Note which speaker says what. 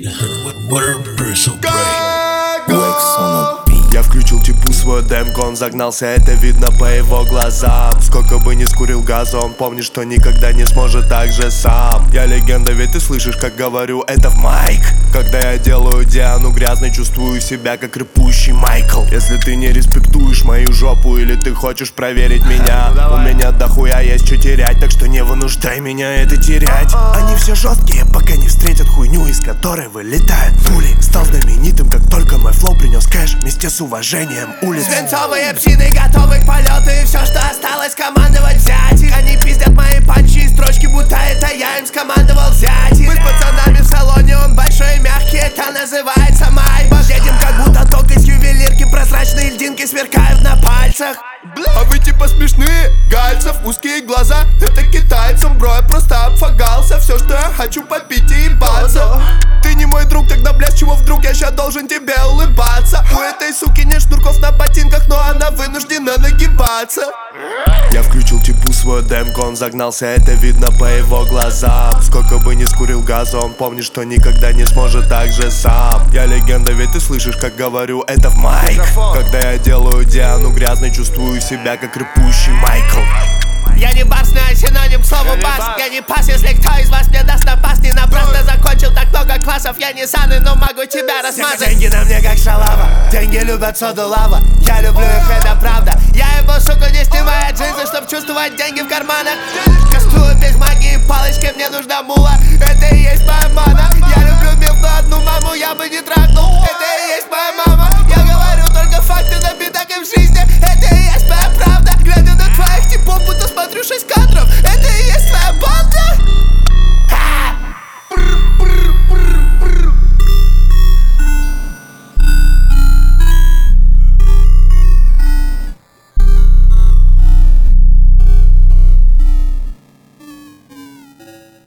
Speaker 1: Я включил типу свою демку, он загнался, это видно по его глазам. Сколько бы ни скурил газа, он помнит, что никогда не сможет так же сам. Я легенда, ведь ты слышишь, как говорю, это в майк. Когда я делаю Диану грязной, чувствую себя как рыпущий Майкл. Если ты не респектуешь мою жопу или ты хочешь проверить меня, у меня дохуя есть что терять, так что не вынуждай меня это терять. Они все жесткие, пока не встретят хуйню, из которой вылетают пули. Стал знаменитым, как только мой флоу принес кэш вместе с уважением улиц.
Speaker 2: Свинцовые псины готовы к полету, и все, что осталось, командовать взять их. Они пиздят мои панчи и строчки, будто это я им скомандовал взять их. Мы с пацанами в салоне, он большой и мягкий, это называется Майбах. Едем как будто ток из ювелирки, прозрачные льдинки сверкают на пальцах.
Speaker 1: А вы типа смешные, Гальцев, узкие глаза, это китайцам, бро, я просто обфагался. Все, что я хочу, попить и ебаться. Ты не мой друг, тогда, блядь, чего вдруг я ща должен тебе улыбаться? У этой суки нет шнурков на ботинках, но она вынуждена нагибаться. Я включил типу свою демку, он загнался, это видно по его глазам. Сколько бы ни скурил газа, он помнит, что никогда не сможет так же сам. Я легенда, ведь ты слышишь, как говорю, это в майк. Когда я делаю Диану грязной, чувствую себя как рыпущий Майкл.
Speaker 2: Я не барс, но синоним к слову бас. Я не пас, если кто из вас мне даст напасть. Не напрасно закончил так много классов. Я не саны, но могу тебя размазать.
Speaker 1: Деньги на мне как шалава, деньги любят соду лава. Я люблю их, это правда.
Speaker 2: Я его, сука, не снимаю джинсы, чтоб чувствовать деньги в карманах. Кастую без магии палочки, мне нужна мула. Это и есть моя мана. Я люблю милку, одну маму я бы не трахнул. Это и есть моя мама.